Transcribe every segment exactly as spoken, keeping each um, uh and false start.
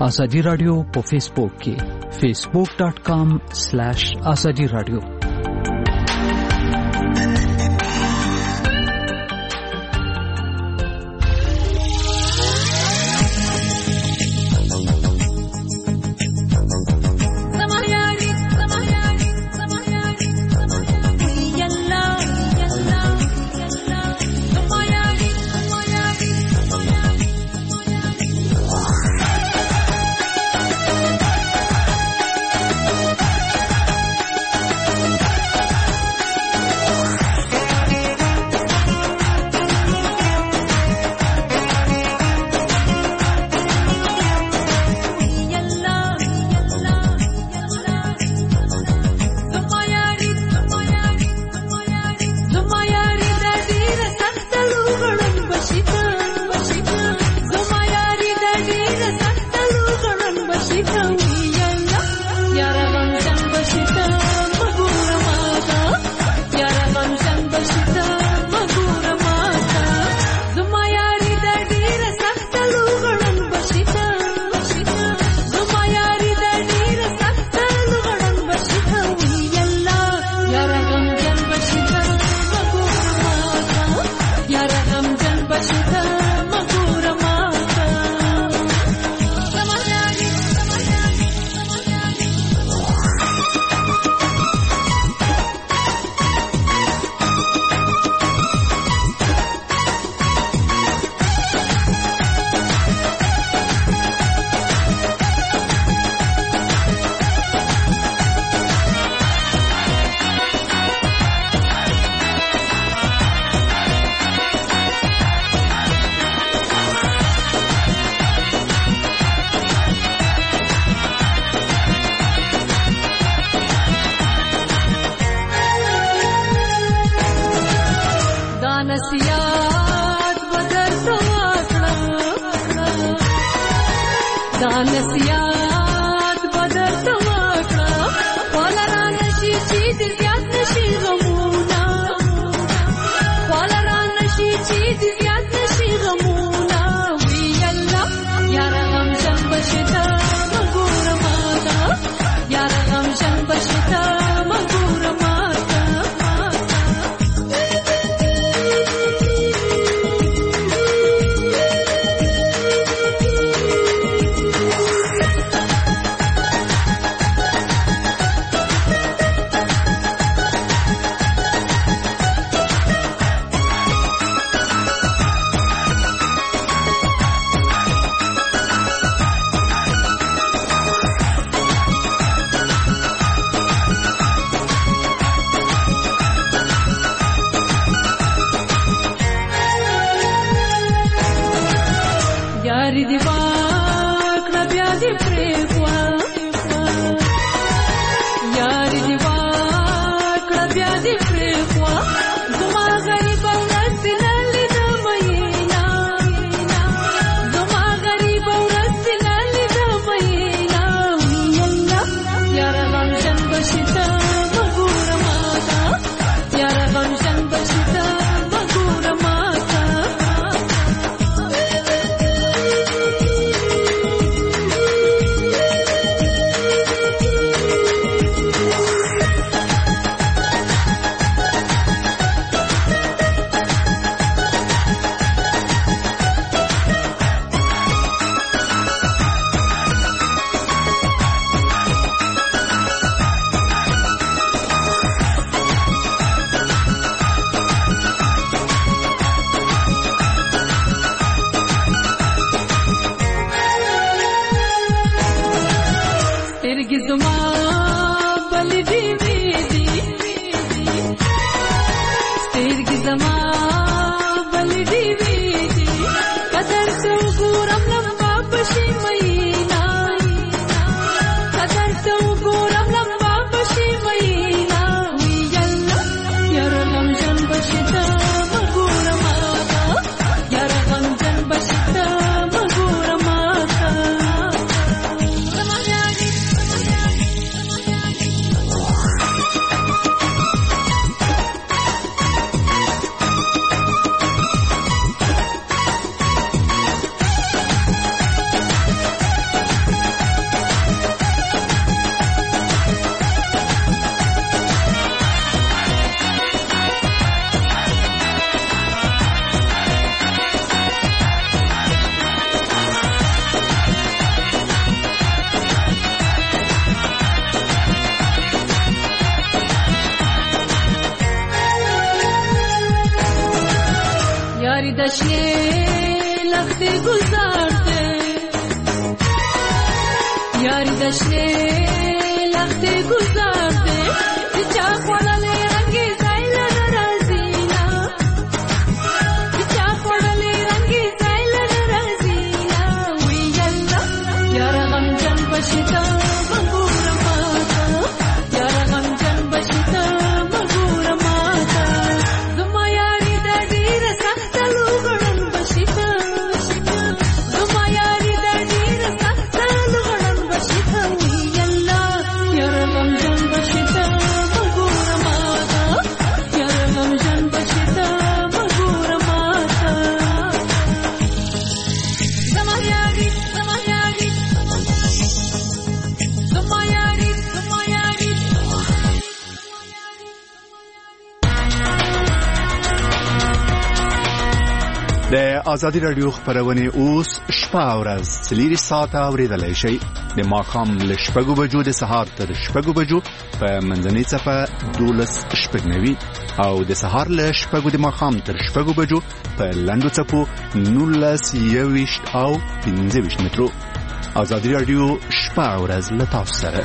آزادي رادیو په فیسبوک کې facebook dot com slash azadi radio. دشنې لختې گزار دے یاری دشنې لختې گزار دے چا خوړلې رنگي زایل ناراضینا چا خوړلې رنگي زایل ناراضینا وی یلا یار غم جن بشتا مګور ماتا یار غم جن بشتا مګور ماتا زما یاری د ډیر سخت لوګړن بشتا زما یاری د ډیر سخت لوګړن بشتا وی یلا یار غم جن بشتا مګور ماتا یار غم جن بشتا مګور ماتا زما یاری زما یاری زما یاری زما یاری د ازادي رادیو خبرونه اوس شپه او ورځ څلور ساعته اوریدلای شي د ماښام له شپږو بجو د سهار تر شپږو بجو په منځنۍ صفه دولس شپږنوي او د سهار له شپږو د ماښام تر شپږو بجو په لنډو څپو نولس یويشت او پنځه ویشت مترو. ازادي رادیو شپه او ورځ له تاسو سره.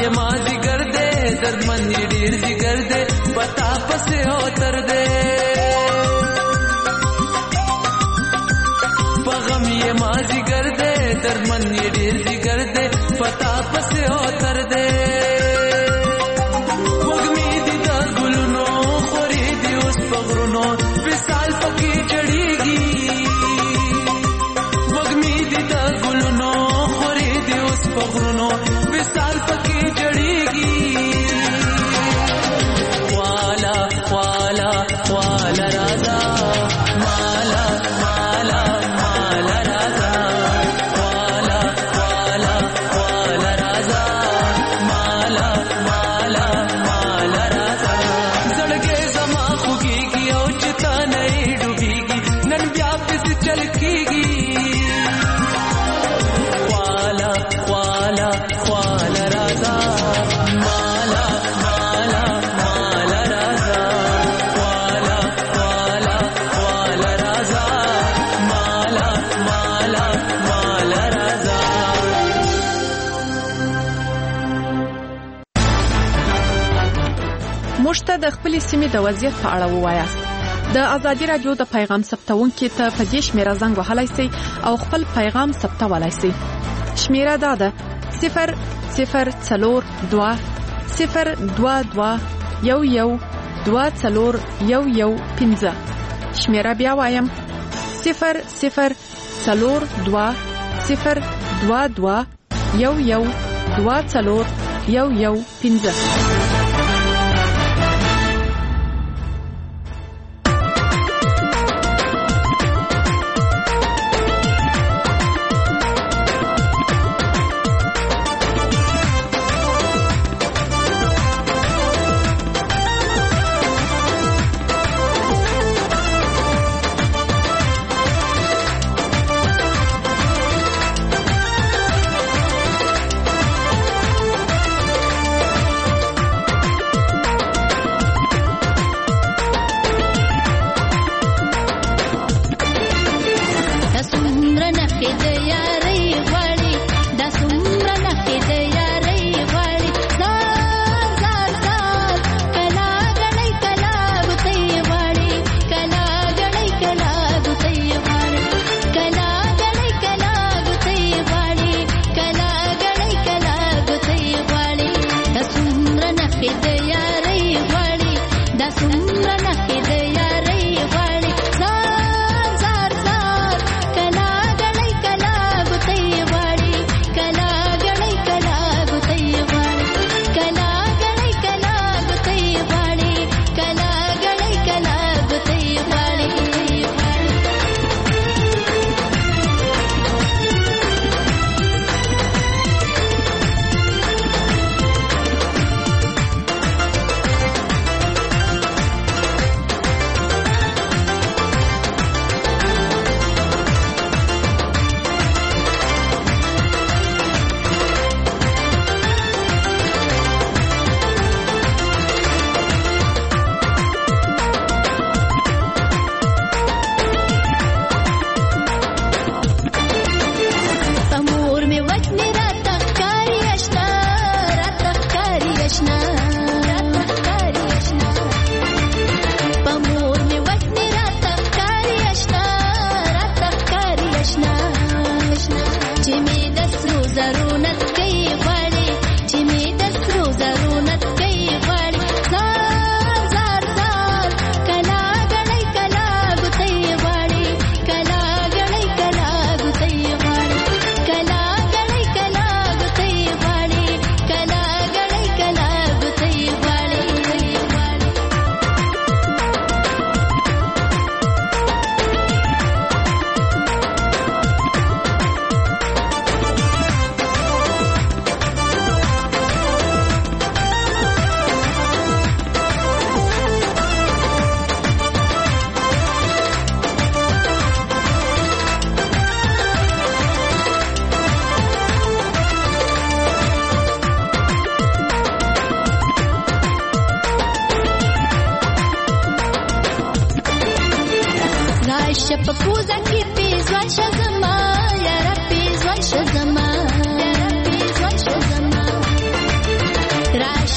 ये माजी कर दे दर्द मंदी ढेर जिगर दे पता पसे होतर दे पगम ये माजी कर दे दर्द मंदी ढेर जिगर दे पता पसे होतर दे वगमी दी दा गुलनो खोरी दी उस पगरुनो विसाल पकी चढ़ेगी वगमी दी दा गुलनो खोरी दी उस पगरुनो विसाल पकी चढ़ेगी वाला वाला वाला राजा माला माला माला राजा वाला वाला वाला राजा माला माला माला राजा जड़गे जमा खुगी की औचिता नहीं डूबेगी नन व्यापिस चलकेगी वाला वाला वाला राजा माला माला माला राजा वाला वाला वाला राजा माला माला माला राजा موږ ته د خپل سیمې د وضعیت په اړه ووایاست. د ازادي رادیو د پیغام ثبتونکو ته په دې شمیره زنګ وهلای شئ او خپل پیغام ثبتولای شئ. شمیره دا ده صفر صفر څلور دوه صفر دوه دوه یو یو دوه څلور یو یو پنځه. شمیره بیا وایم صفر صفر څلور دوه صفر دوه دوه یو یو دوه څلور یو یو پنځه.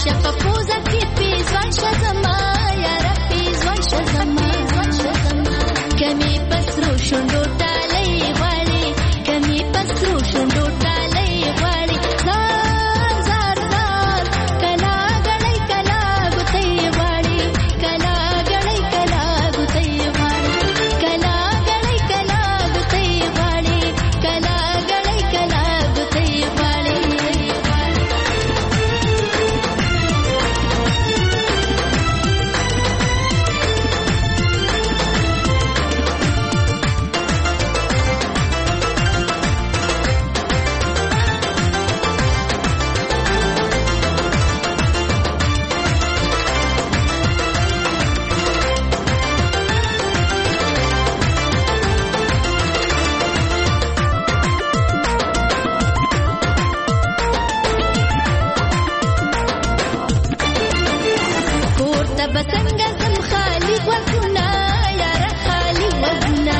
شپه پوزه کې پیزوان شزما یاره پیزوان شزما کمی پسرو شوندو ټالۍ غواړي کمی پسرو شوندو ټالۍ غواړي زار زار زار کلا غړی کلا ګوتې غواړي کلا غړی کلا ګوتې غواړي کلا غړی کلا ګوتې غواړي کلا غړی کلا ګوتې غواړي بسنګ زم خالی وګنا یار خالی وګنا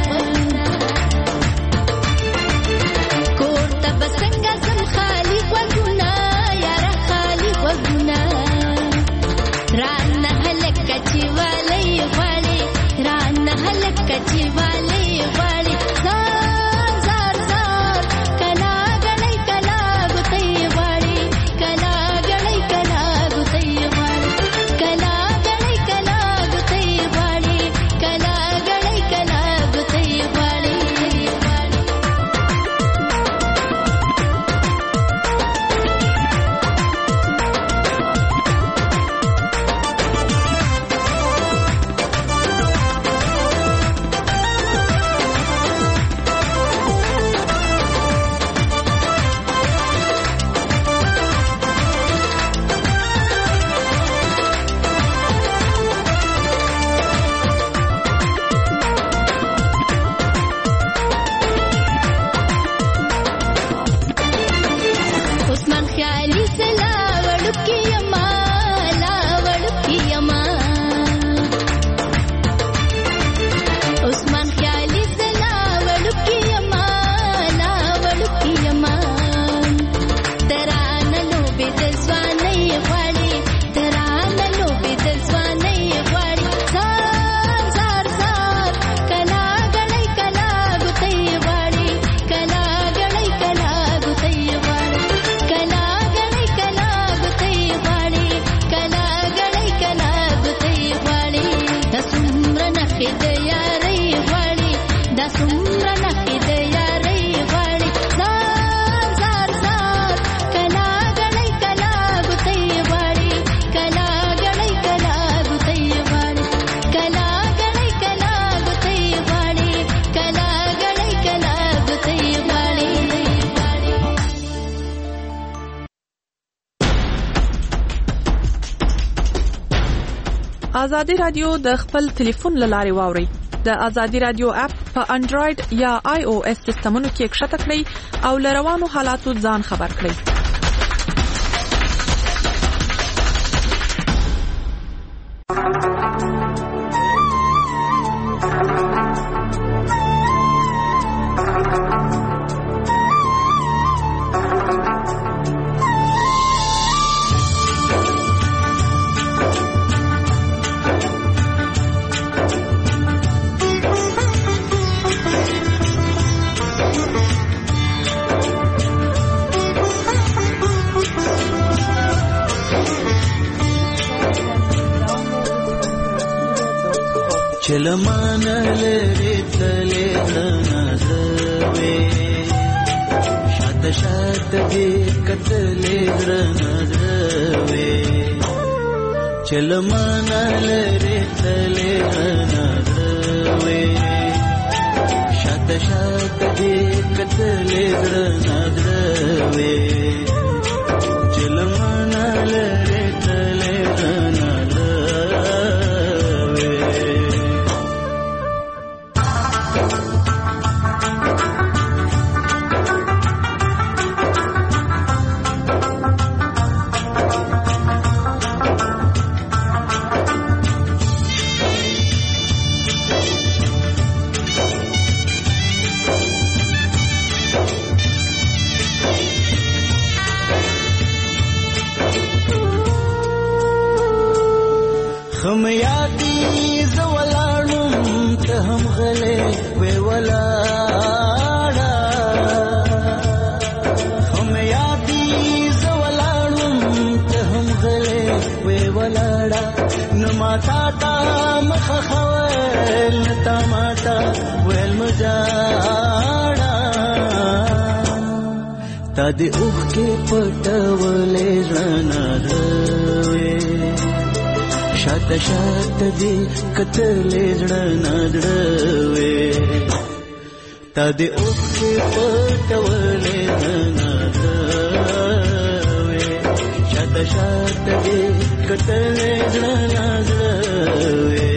کور ته بسنګ زم خالی وګنا یار خالی وګنا ران هلک چی والی غواړي ران هلک چی والی غواړي زار زار زار کلا غړی کلا ګوتې غواړي کلا غړی کلا ګوتې غواړي کلا ازادي رادیو د خپل ټلیفون لاري واوري د ازادي رادیو اپ په انډراید یا آی او اس سیستمونو کې ښکته کړئ او لروانو حالاتو ځان خبر کړئ. چلمان لري تلې نظروي شات شات دې کتلې نظروي چلمان لري تلې نظروي شات شات دې کتلې نظروي چلمان لري تلې خم یادی زولاړم ته هم غلې وې ولاړه خم یادی زولاړم ته هم غلې وې ولاړه نو ما تا تا مخ خوال تا ما تا ویل مجاړه تا دې اوخ کې پټولې ژونا دوي شاته شاته دې کتلې ژونا دوي تا دې اوخ کې پټولې ژونا دوي شاته شاته دې کتلې ژونا دوي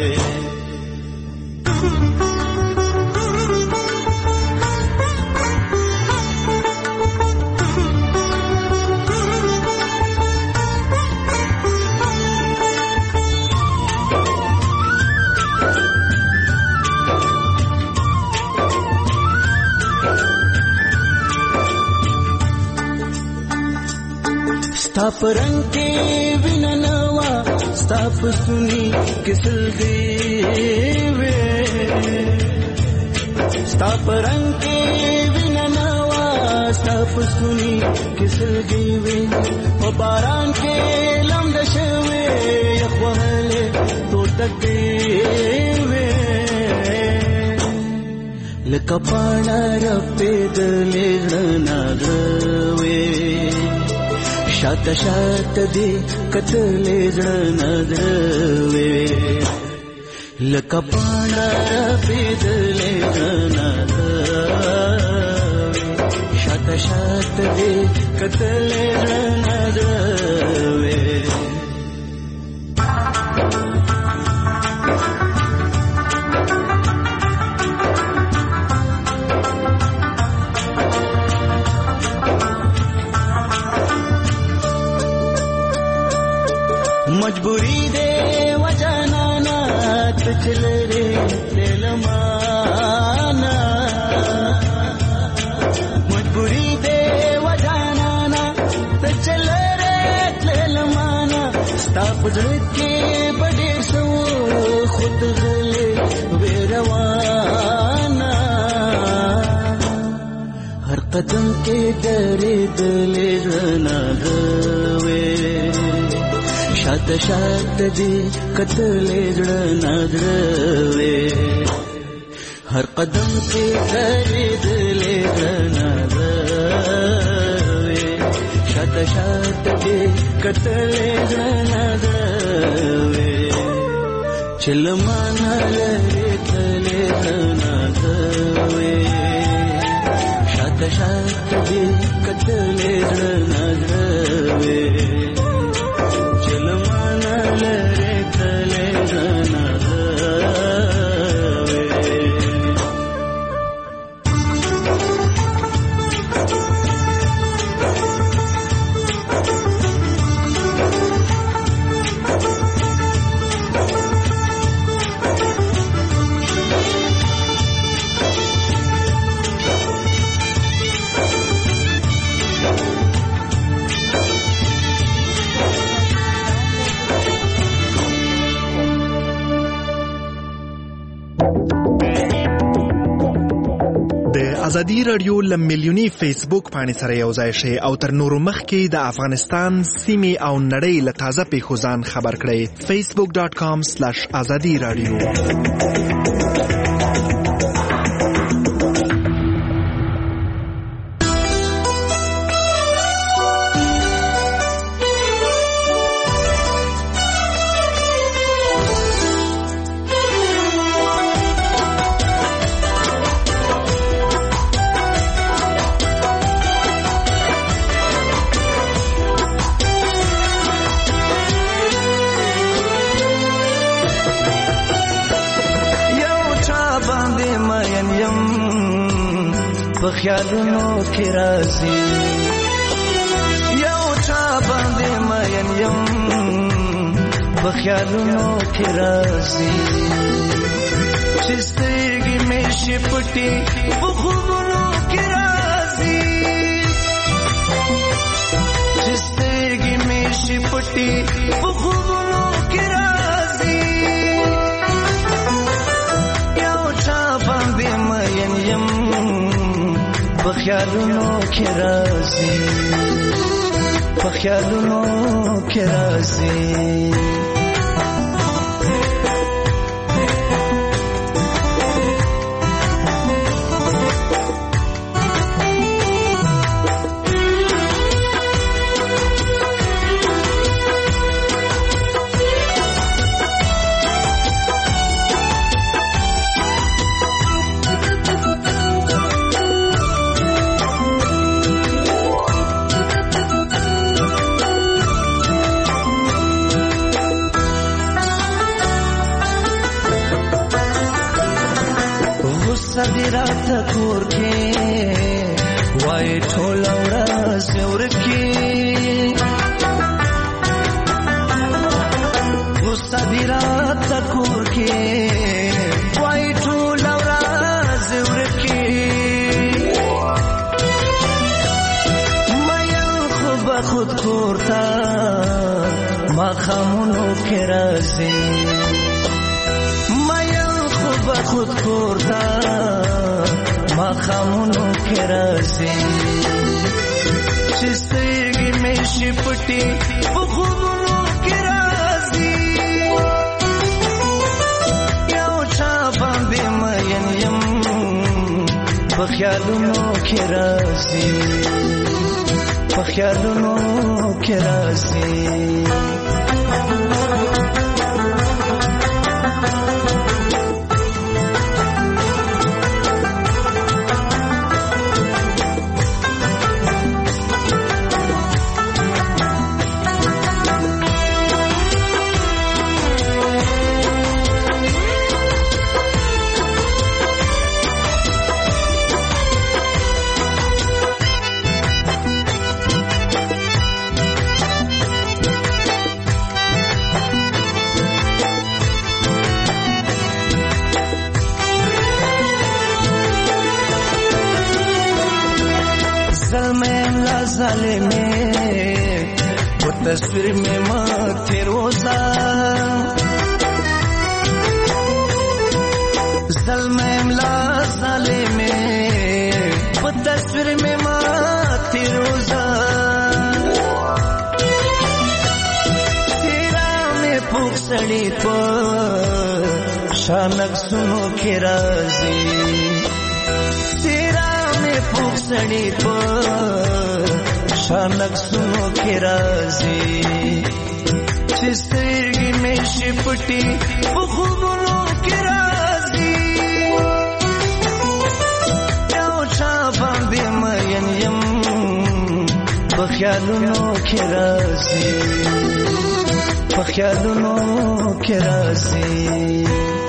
ستا پرنگ کے ویننوا ستا پسونی کسل دیوے ستا پرنگ کے ویننوا ستا پسونی کسل دیوے و باران کے لمد شوے یخوالے تو تک دیوے لکا پانا رپی دلی غنا دوے شاته شاته دې کتلې ژونا دوي لکه پاڼه پیدلې ژونا دوي شاته شاته دې کتلې ژونا دوي مجبوری دے وجانانا تچل رے للمانا مجبوری دے وجانانا تچل رے للمانا ستا پزړ کې بڑے سو خود غلے ویروانا ہر قدم کے ڈرے دلے ژونا دوے شاته شاته دې کتلې ژونا دوي هر قدم کې خریدلې ژونا دوي شاته شاته دې کتلې ژونا دوي چلمانا لري تلې ژونا دوي شاته شاته دې کتلې ژونا دوي ازادي رادیو لمیلیونی فیسبوک باندې سره یو ځای شي او تر نورو مخکې د افغانستان سیمې او نړۍ له تازه پیښو ځان خبر کړئ facebook dot com slash azadi radio خیالونو کې راځي یو چا باندې مین یم په خیالونو کې راځي چې سترګې مې شي پټې په خوبونو کې راځي چې سترګې مې شي پټې په خوبونو کې راځي خیالونو کې راځي په خیالونو کې راځي صدرات کور کې وای ټول ورځ ورکی صدرات کور کې وای ټول ورځ ورکی مې خو به خود کوړتا ما خامونو کې راځي خود کوړتا ما خامونو کې راځي چې سترګې مې شي پټې په خوبونو کې راځي یو چا باندې مین یم په خیالونو کې راځي په خیالونو کې راځي ظالمه वो तस्वीर में माथे रोजा ज़ल्मेमला ज़ालिमे वो तस्वीर में माथे रोजा तेरा में पुखसड़ी पर शानक सुनो के राजी तेरा में पुखसड़ी पर शानक सुनो के राजी चिस्तरगी में शिपटी बुखुबुनो के राजी याओ चाबांदे मयन यम बख्यालुनो के राजी बख्यालुनो के राजी